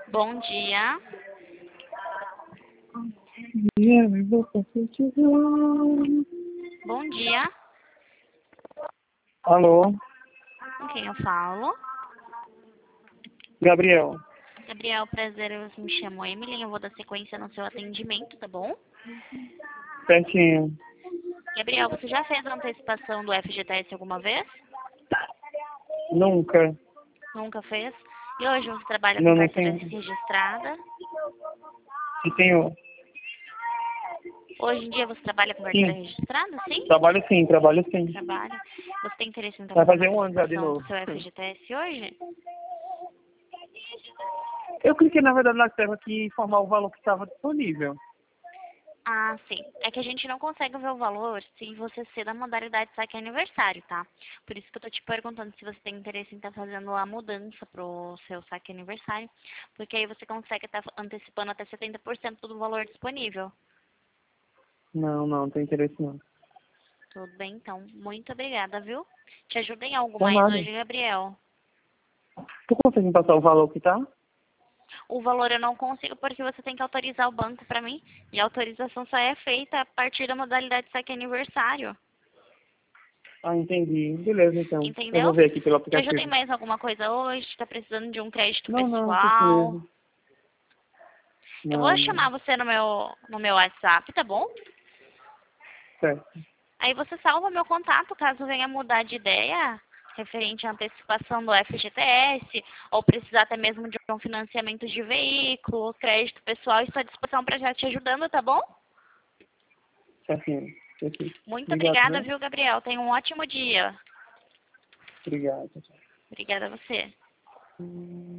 Bom dia. Bom dia. Alô, Com quem eu falo? Gabriel. Gabriel, prazer, eu me chamo Emily, eu vou dar sequência no seu atendimento, tá bom? Certinho. Gabriel, você já fez a antecipação do FGTS alguma vez? Nunca. Nunca fez? E hoje você trabalha com Não carteira tenho. registrada? E tenho. Hoje em dia você trabalha com carteira Sim. registrada, sim? Trabalho sim. Trabalha. Você tem interesse em estar Vai fazendo a fazer um ano já de antecipação do novo. seu FGTS hoje? Eu cliquei, na verdade, na tela aqui informar o valor que estava disponível. Ah, sim. É que a gente não consegue ver o valor se você ser da modalidade saque aniversário, tá? Por isso que eu tô te perguntando se você tem interesse em estar fazendo a mudança pro seu saque aniversário, porque aí você consegue estar antecipando até 70% do valor disponível. Não tem interesse não. Tudo bem, então. Muito obrigada, viu? Te ajuda em algo Por mais nada. hoje, Gabriel? Tu consegue me passar o valor que tá? O valor eu não consigo porque você tem que autorizar o banco para mim. E a autorização só é feita a partir da modalidade saque aniversário. Ah, entendi. Beleza, então. Eu vou Entendeu? ver aqui pelo Te ajuda em aplicativo. mais alguma coisa hoje? Tá precisando de um crédito Não, só isso pessoal? mesmo. Eu vou Não. chamar você no meu WhatsApp, tá bom? Certo. Aí você salva meu contato caso venha mudar de ideia referente à antecipação do FGTS ou precisar até mesmo de um financiamento de veículo, crédito pessoal. Estou à disposição para já te ajudando, tá bom? Certinho. Perfeito. Muito Obrigado, obrigada, viu? viu, Gabriel? Tenha um ótimo dia. Obrigado. Obrigada a você.